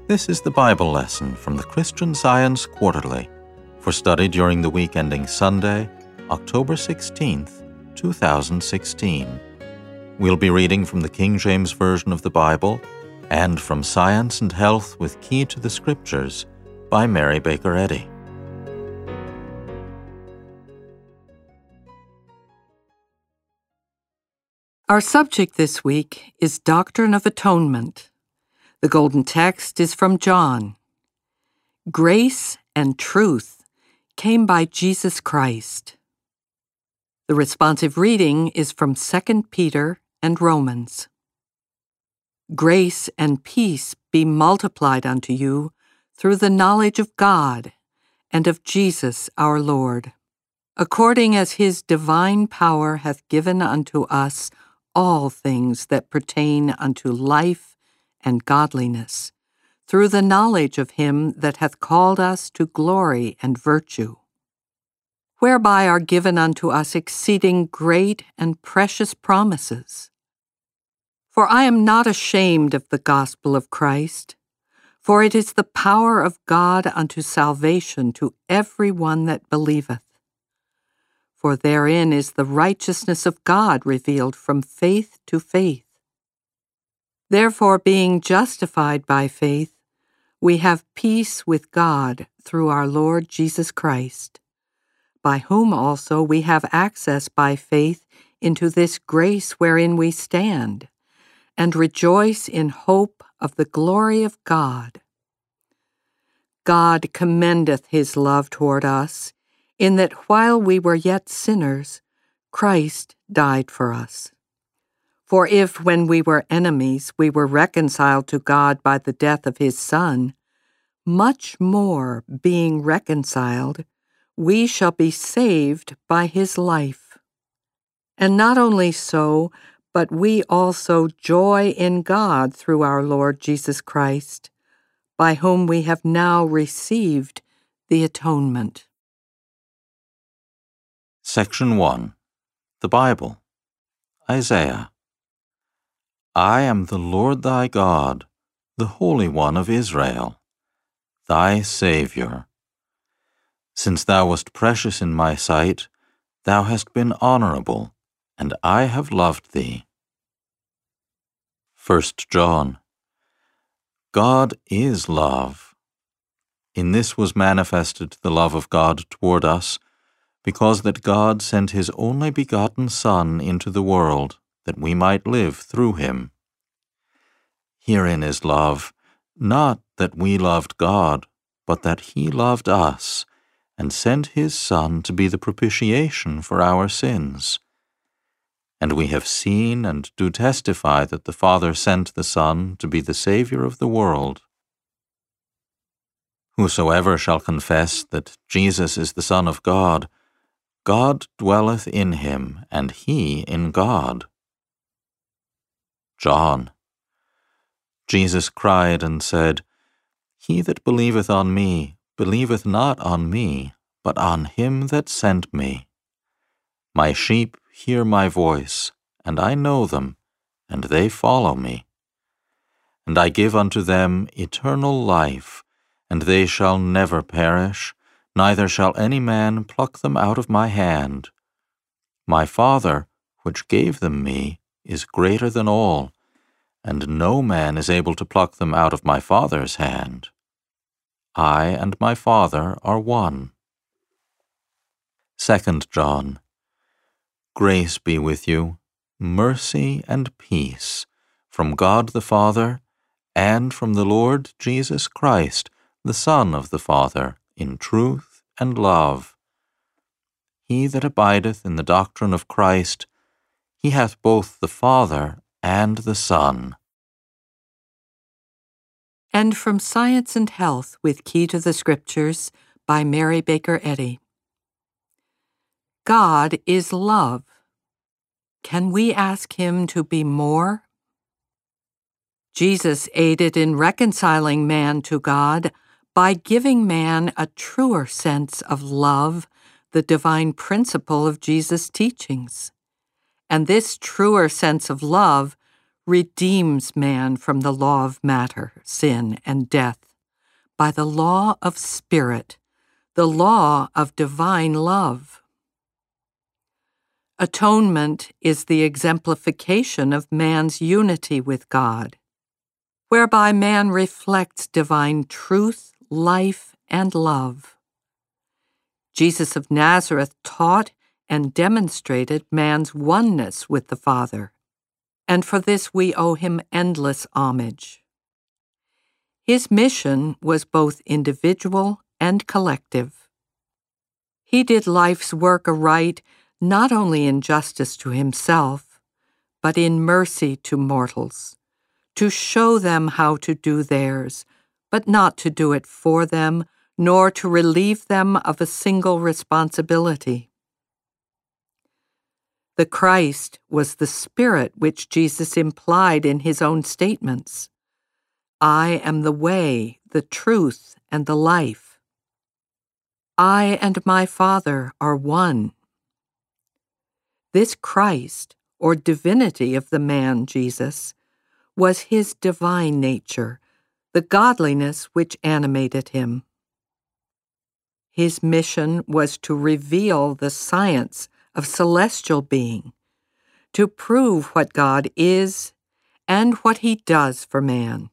This is the Bible lesson from the Christian Science Quarterly for study during the week ending Sunday, October 16th, 2016. We'll be reading from the King James Version of the Bible and from Science and Health with Key to the Scriptures by Mary Baker Eddy. Our subject this week is Doctrine of Atonement. The golden text is from John. Grace and truth came by Jesus Christ. The responsive reading is from 2 Peter and Romans. Grace and peace be multiplied unto you through the knowledge of God and of Jesus our Lord, according as his divine power hath given unto us all things that pertain unto life and godliness, through the knowledge of him that hath called us to glory and virtue, whereby are given unto us exceeding great and precious promises. For I am not ashamed of the gospel of Christ, for it is the power of God unto salvation to every one that believeth. For therein is the righteousness of God revealed from faith to faith. Therefore, being justified by faith, we have peace with God through our Lord Jesus Christ, by whom also we have access by faith into this grace wherein we stand, and rejoice in hope of the glory of God. God commendeth his love toward us, in that while we were yet sinners, Christ died for us. For if, when we were enemies, we were reconciled to God by the death of his Son, much more, being reconciled, we shall be saved by his life. And not only so, but we also joy in God through our Lord Jesus Christ, by whom we have now received the atonement. Section 1. The Bible. Isaiah. I am the Lord thy God, the Holy One of Israel, thy Saviour. Since thou wast precious in my sight, thou hast been honorable, and I have loved thee. 1 John. God is love. In this was manifested the love of God toward us, because that God sent his only begotten Son into the world, that we might live through him. Herein is love, not that we loved God, but that he loved us, and sent his Son to be the propitiation for our sins. And we have seen and do testify that the Father sent the Son to be the Saviour of the world. Whosoever shall confess that Jesus is the Son of God, God dwelleth in him, and he in God. John. Jesus cried and said, He that believeth on me, believeth not on me, but on him that sent me. My sheep hear my voice, and I know them, and they follow me. And I give unto them eternal life, and they shall never perish, neither shall any man pluck them out of my hand. My Father, which gave them me, is greater than all, and no man is able to pluck them out of my Father's hand. I and my Father are one. 2 John. Grace be with you, mercy and peace, from God the Father, and from the Lord Jesus Christ, the Son of the Father, in truth and love. He that abideth in the doctrine of Christ, he hath both the Father and the Son. And from Science and Health with Key to the Scriptures by Mary Baker Eddy. God is love. Can we ask him to be more? Jesus aided in reconciling man to God by giving man a truer sense of love, the divine principle of Jesus' teachings. And this truer sense of love redeems man from the law of matter, sin, and death by the law of spirit, the law of divine love. Atonement is the exemplification of man's unity with God, whereby man reflects divine truth, life, and love. Jesus of Nazareth taught and demonstrated man's oneness with the Father, and for this we owe him endless homage. His mission was both individual and collective. He did life's work aright not only in justice to himself, but in mercy to mortals, to show them how to do theirs, but not to do it for them, nor to relieve them of a single responsibility. The Christ was the Spirit which Jesus implied in his own statements. I am the way, the truth, and the life. I and my Father are one. This Christ, or divinity of the man Jesus, was his divine nature, the godliness which animated him. His mission was to reveal the science of celestial being, to prove what God is and what he does for man.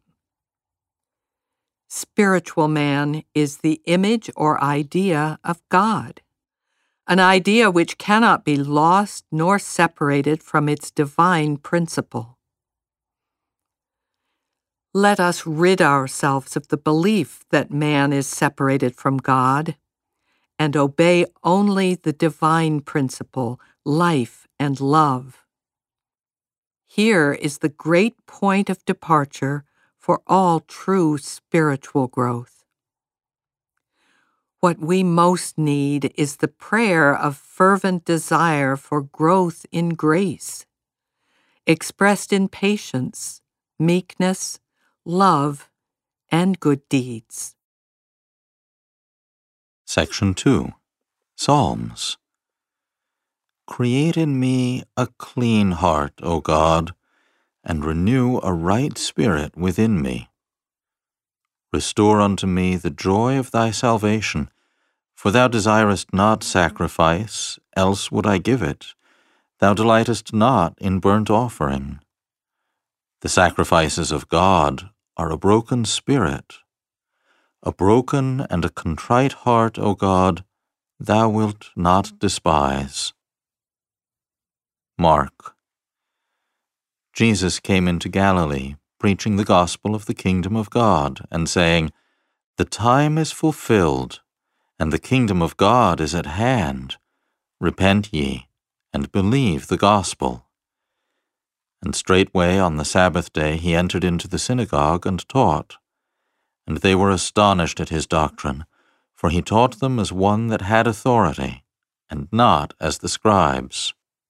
Spiritual man is the image or idea of God, an idea which cannot be lost nor separated from its divine principle. Let us rid ourselves of the belief that man is separated from God and obey only the divine principle, life and love. Here is the great point of departure for all true spiritual growth. What we most need is the prayer of fervent desire for growth in grace, expressed in patience, meekness, love, and good deeds. Section 2. Psalms. Create in me a clean heart, O God, and renew a right spirit within me. Restore unto me the joy of thy salvation, for thou desirest not sacrifice, else would I give it. Thou delightest not in burnt offering. The sacrifices of God are a broken spirit. A broken and a contrite heart, O God, thou wilt not despise. Mark. Jesus came into Galilee, preaching the gospel of the kingdom of God, and saying, The time is fulfilled, and the kingdom of God is at hand. Repent ye, and believe the gospel. And straightway on the Sabbath day he entered into the synagogue and taught. And they were astonished at his doctrine, for he taught them as one that had authority, and not as the scribes.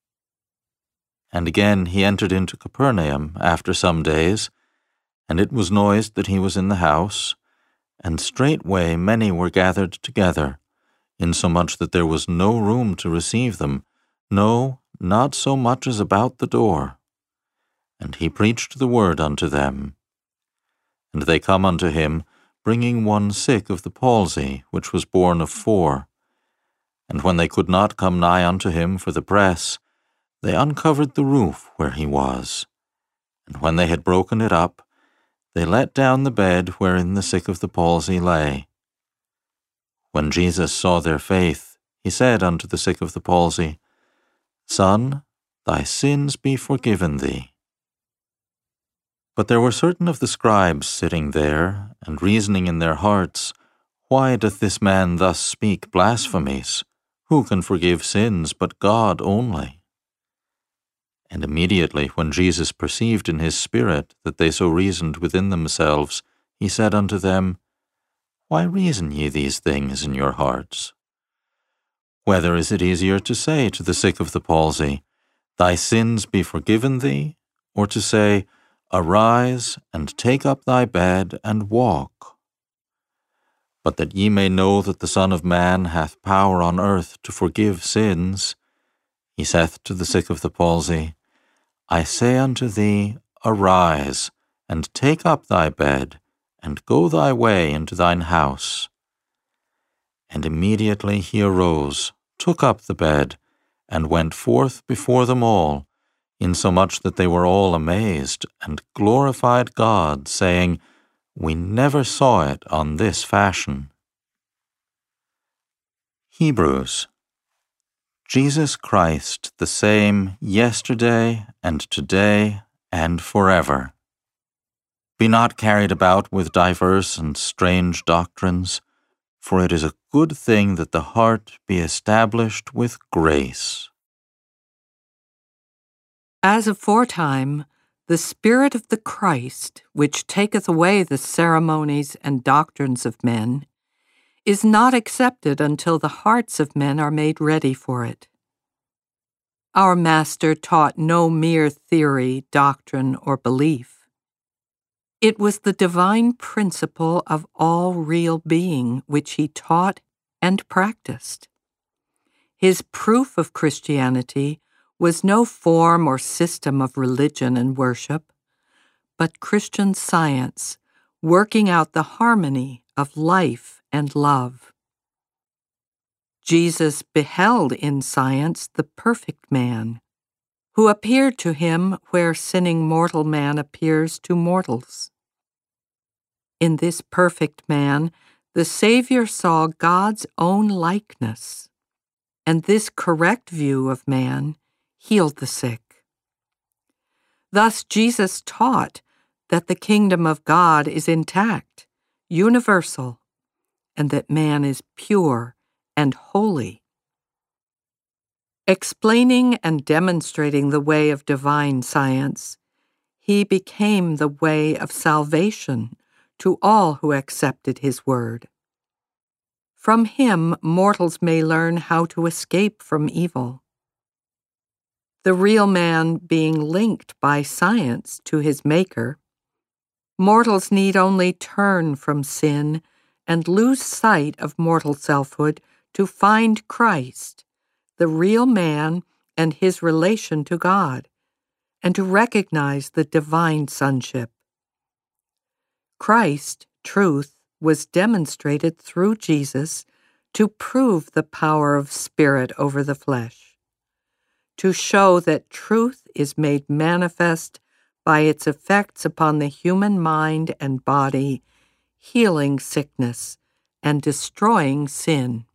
And again he entered into Capernaum after some days, and it was noised that he was in the house, and straightway many were gathered together, insomuch that there was no room to receive them, no, not so much as about the door. And he preached the word unto them. And they come unto him, bringing one sick of the palsy, which was borne of 4. And when they could not come nigh unto him for the press, they uncovered the roof where he was. And when they had broken it up, they let down the bed wherein the sick of the palsy lay. When Jesus saw their faith, he said unto the sick of the palsy, Son, thy sins be forgiven thee. But there were certain of the scribes sitting there, and reasoning in their hearts, Why doth this man thus speak blasphemies? Who can forgive sins but God only? And immediately when Jesus perceived in his spirit that they so reasoned within themselves, he said unto them, Why reason ye these things in your hearts? Whether is it easier to say to the sick of the palsy, Thy sins be forgiven thee, or to say, Arise, and take up thy bed, and walk? But that ye may know that the Son of Man hath power on earth to forgive sins, he saith to the sick of the palsy, I say unto thee, Arise, and take up thy bed, and go thy way into thine house. And immediately he arose, took up the bed, and went forth before them all, insomuch that they were all amazed, and glorified God, saying, We never saw it on this fashion. Hebrews. Jesus Christ the same yesterday and today and forever. Be not carried about with diverse and strange doctrines, for it is a good thing that the heart be established with grace. As aforetime, the Spirit of the Christ, which taketh away the ceremonies and doctrines of men, is not accepted until the hearts of men are made ready for it. Our Master taught no mere theory, doctrine, or belief. It was the divine principle of all real being which he taught and practiced. His proof of Christianity was no form or system of religion and worship, but Christian science working out the harmony of life and love. Jesus beheld in science the perfect man, who appeared to him where sinning mortal man appears to mortals. In this perfect man, the Savior saw God's own likeness, and this correct view of man healed the sick. Thus Jesus taught that the kingdom of God is intact, universal, and that man is pure and holy. Explaining and demonstrating the way of divine science, he became the way of salvation to all who accepted his word. From him, mortals may learn how to escape from evil. The real man being linked by science to his Maker, mortals need only turn from sin and lose sight of mortal selfhood to find Christ, the real man and his relation to God, and to recognize the divine sonship. Christ, truth, was demonstrated through Jesus to prove the power of spirit over the flesh, to show that truth is made manifest by its effects upon the human mind and body, healing sickness and destroying sin.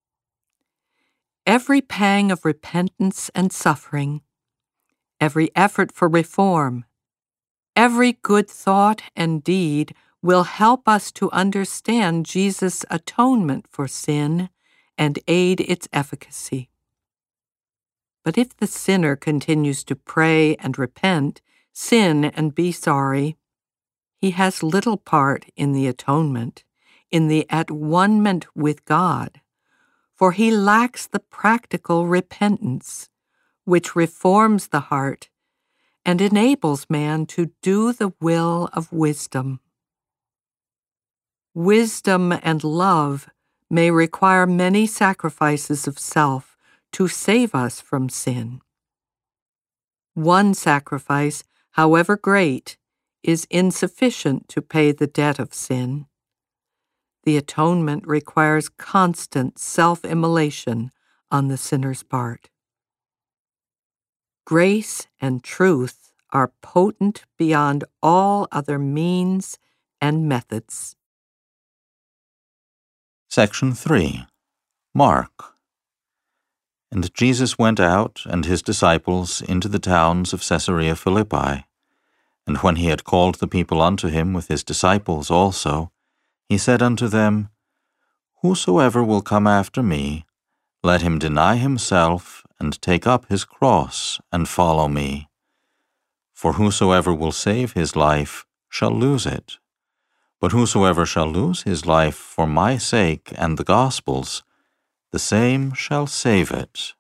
Every pang of repentance and suffering, every effort for reform, every good thought and deed will help us to understand Jesus' atonement for sin and aid its efficacy. But if the sinner continues to pray and repent, sin and be sorry, he has little part in the atonement, in the at-one-ment with God, for he lacks the practical repentance, which reforms the heart and enables man to do the will of wisdom. Wisdom and love may require many sacrifices of self to save us from sin. One sacrifice, however great, is insufficient to pay the debt of sin. The atonement requires constant self-immolation on the sinner's part. Grace and truth are potent beyond all other means and methods. Section 3. Mark. And Jesus went out, and his disciples, into the towns of Caesarea Philippi. And when he had called the people unto him with his disciples also, he said unto them, Whosoever will come after me, let him deny himself, and take up his cross, and follow me. For whosoever will save his life shall lose it. But whosoever shall lose his life for my sake and the gospel's, the same shall save it.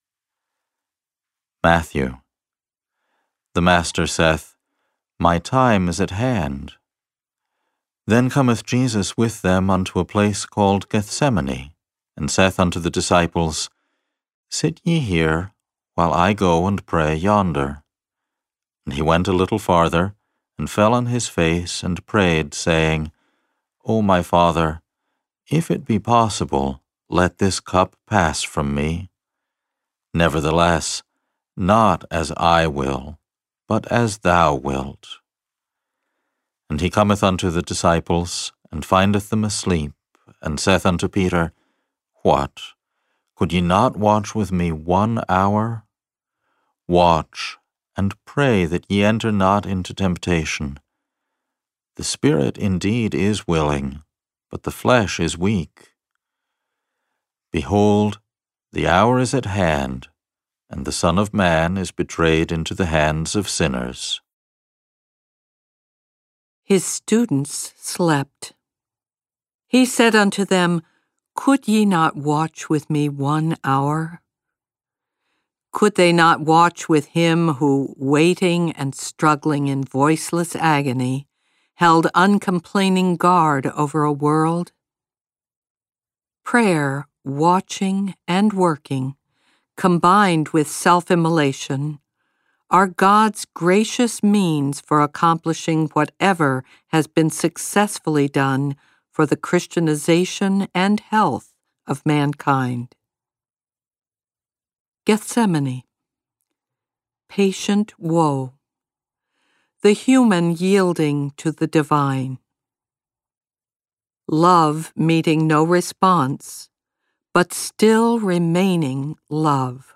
Matthew. The Master saith, My time is at hand. Then cometh Jesus with them unto a place called Gethsemane, and saith unto the disciples, Sit ye here, while I go and pray yonder. And he went a little farther, and fell on his face, and prayed, saying, O my Father, if it be possible, let this cup pass from me. Nevertheless, not as I will, but as thou wilt. And he cometh unto the disciples, and findeth them asleep, and saith unto Peter, What? Could ye not watch with me 1 hour? Watch, and pray that ye enter not into temptation. The spirit indeed is willing, but the flesh is weak. Behold, the hour is at hand, and the Son of Man is betrayed into the hands of sinners. His students slept. He said unto them, Could ye not watch with me 1 hour? Could they not watch with him who, waiting and struggling in voiceless agony, held uncomplaining guard over a world? Prayer, watching and working, combined with self-immolation, are God's gracious means for accomplishing whatever has been successfully done for the Christianization and health of mankind. Gethsemane. Patient woe. The human yielding to the divine. Love meeting no response, but still remaining love.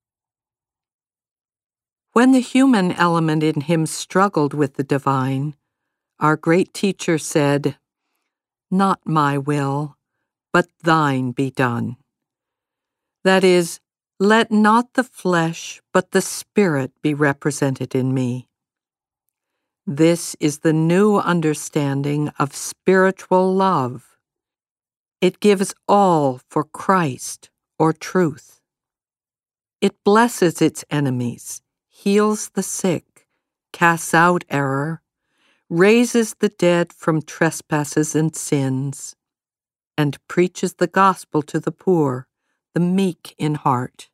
When the human element in him struggled with the divine, our great teacher said, Not my will, but thine be done. That is, let not the flesh, but the spirit be represented in me. This is the new understanding of spiritual love. It gives all for Christ or truth. It blesses its enemies, heals the sick, casts out error, raises the dead from trespasses and sins, and preaches the gospel to the poor, the meek in heart.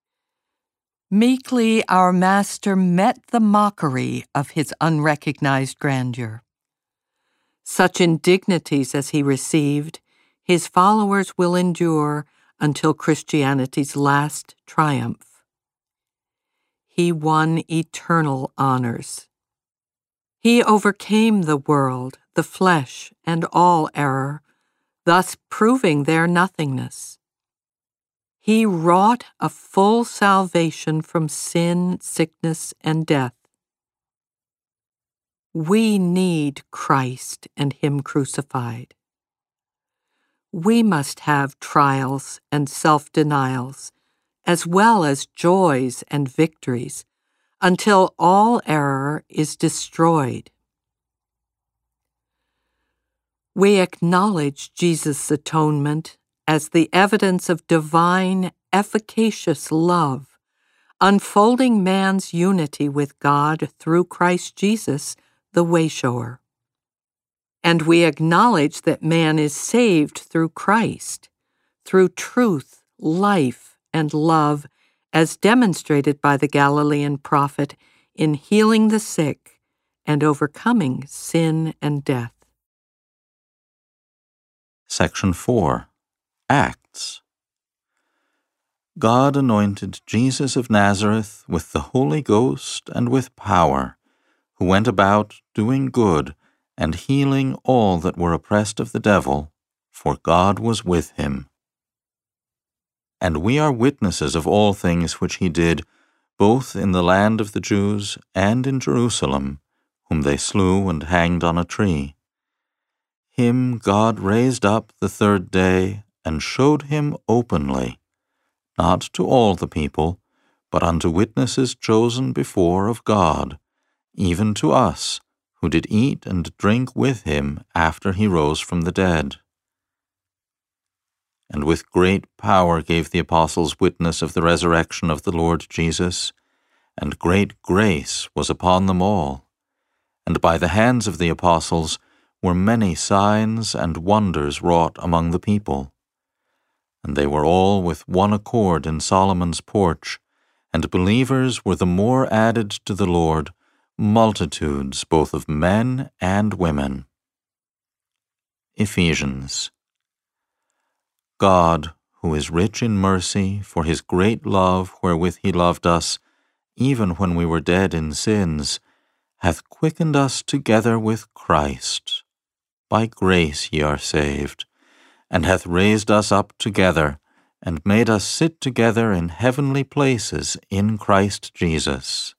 Meekly our Master met the mockery of his unrecognized grandeur. Such indignities as he received, his followers will endure until Christianity's last triumph. He won eternal honors. He overcame the world, the flesh, and all error, thus proving their nothingness. He wrought a full salvation from sin, sickness, and death. We need Christ and Him crucified. We must have trials and self-denials, as well as joys and victories, until all error is destroyed. We acknowledge Jesus' atonement as the evidence of divine, efficacious love, unfolding man's unity with God through Christ Jesus, the way-shower. And we acknowledge that man is saved through Christ, through truth, life, and love, as demonstrated by the Galilean prophet in healing the sick and overcoming sin and death. Section 4. Acts. God anointed Jesus of Nazareth with the Holy Ghost and with power, who went about doing good and healing all that were oppressed of the devil, for God was with him. And we are witnesses of all things which he did, both in the land of the Jews and in Jerusalem, whom they slew and hanged on a tree. Him God raised up the 3rd day, and showed him openly, not to all the people, but unto witnesses chosen before of God, even to us, who did eat and drink with him after he rose from the dead. And with great power gave the apostles witness of the resurrection of the Lord Jesus, and great grace was upon them all. And by the hands of the apostles were many signs and wonders wrought among the people. And they were all with one accord in Solomon's porch, and believers were the more added to the Lord, multitudes both of men and women. Ephesians. God, who is rich in mercy, for his great love wherewith he loved us, even when we were dead in sins, hath quickened us together with Christ. By grace ye are saved, and hath raised us up together, and made us sit together in heavenly places in Christ Jesus.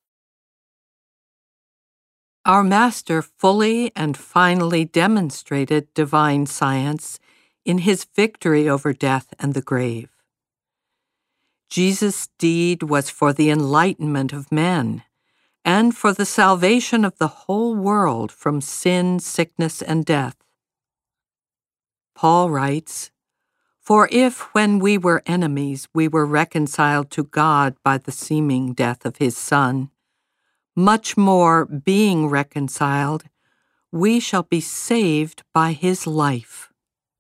Our Master fully and finally demonstrated divine science in his victory over death and the grave. Jesus' deed was for the enlightenment of men and for the salvation of the whole world from sin, sickness, and death. Paul writes, "For if, when we were enemies, we were reconciled to God by the seeming death of his Son, much more, being reconciled, we shall be saved by his life."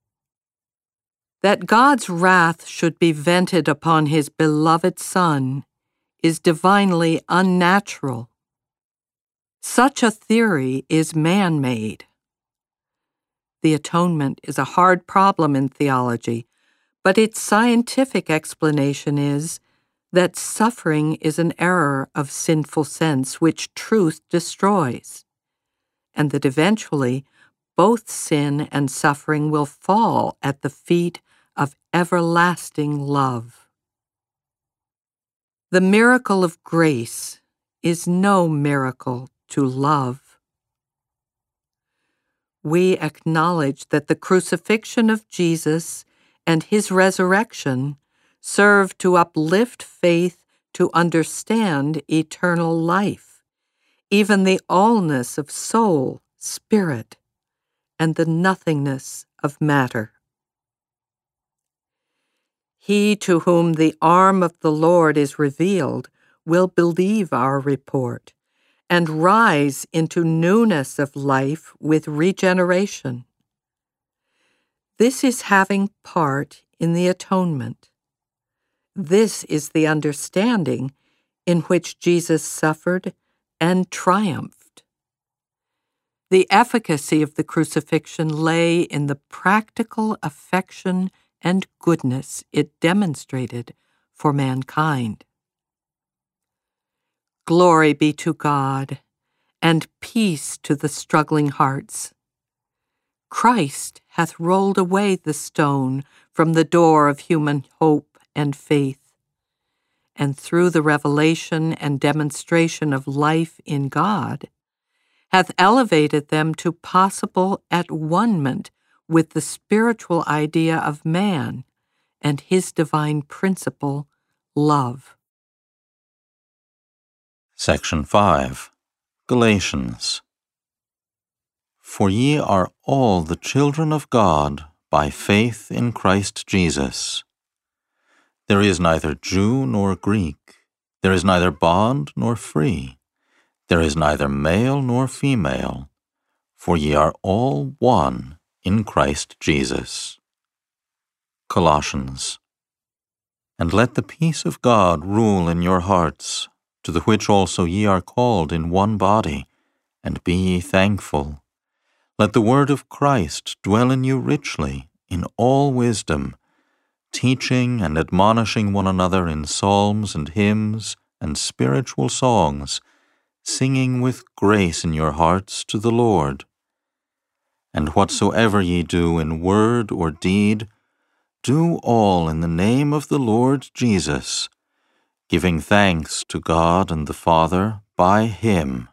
That God's wrath should be vented upon his beloved Son is divinely unnatural. Such a theory is man-made. The atonement is a hard problem in theology, but its scientific explanation is that suffering is an error of sinful sense which truth destroys, and that eventually both sin and suffering will fall at the feet of everlasting love. The miracle of grace is no miracle to love. We acknowledge that the crucifixion of Jesus and his resurrection serve to uplift faith to understand eternal life, even the allness of soul, spirit, and the nothingness of matter. He to whom the arm of the Lord is revealed will believe our report and rise into newness of life with regeneration. This is having part in the atonement. This is the understanding in which Jesus suffered and triumphed. The efficacy of the crucifixion lay in the practical affection and goodness it demonstrated for mankind. Glory be to God, and peace to the struggling hearts. Christ hath rolled away the stone from the door of human hope and faith, and through the revelation and demonstration of life in God, hath elevated them to possible at-one-ment with the spiritual idea of man and his divine principle, love. Section 5. Galatians. For ye are all the children of God by faith in Christ Jesus. There is neither Jew nor Greek, there is neither bond nor free, there is neither male nor female, for ye are all one in Christ Jesus. Colossians. And let the peace of God rule in your hearts, to the which also ye are called in one body, and be ye thankful. Let the word of Christ dwell in you richly, in all wisdom, teaching and admonishing one another in psalms and hymns and spiritual songs, singing with grace in your hearts to the Lord. And whatsoever ye do in word or deed, do all in the name of the Lord Jesus, giving thanks to God and the Father by him.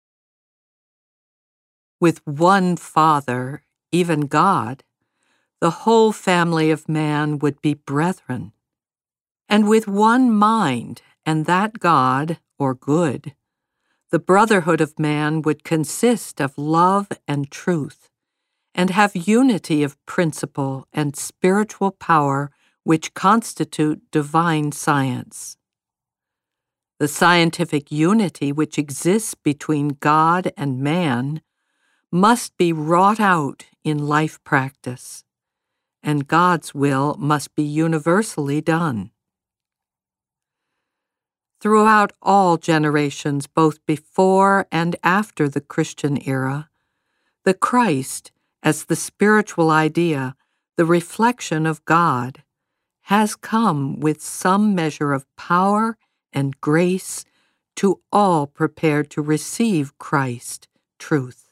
With one Father, even God, the whole family of man would be brethren. And with one mind, and that God, or good, the brotherhood of man would consist of love and truth, and have unity of principle and spiritual power which constitute divine science. The scientific unity which exists between God and man must be wrought out in life practice, and God's will must be universally done. Throughout all generations, both before and after the Christian era, the Christ, as the spiritual idea, the reflection of God, has come with some measure of power and grace to all prepared to receive Christ, truth.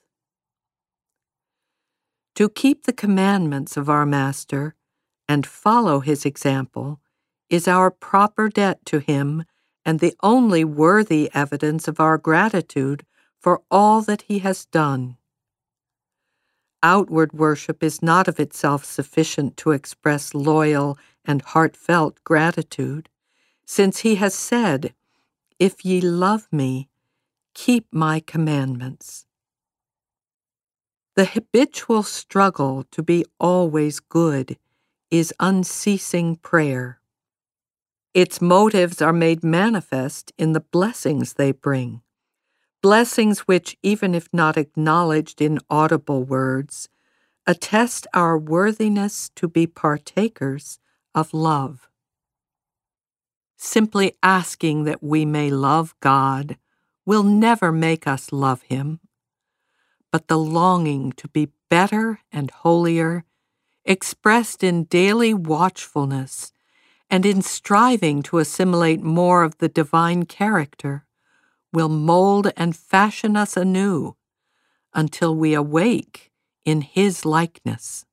To keep the commandments of our Master and follow his example is our proper debt to him and the only worthy evidence of our gratitude for all that he has done. Outward worship is not of itself sufficient to express loyal and heartfelt gratitude, since he has said, "If ye love me, keep my commandments." The habitual struggle to be always good is unceasing prayer. Its motives are made manifest in the blessings they bring, blessings which, even if not acknowledged in audible words, attest our worthiness to be partakers of love. Simply asking that we may love God will never make us love him, but the longing to be better and holier, expressed in daily watchfulness and in striving to assimilate more of the divine character, will mold and fashion us anew until we awake in his likeness.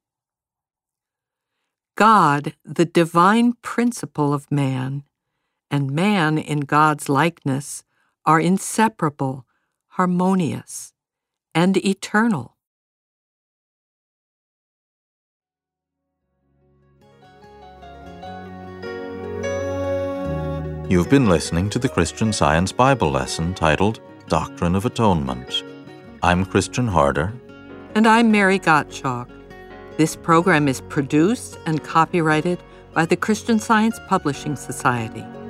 God, the divine principle of man, and man in God's likeness are inseparable, harmonious, and eternal. You've been listening to the Christian Science Bible lesson titled Doctrine of Atonement. I'm Christian Harder. And I'm Mary Gottschalk. This program is produced and copyrighted by the Christian Science Publishing Society.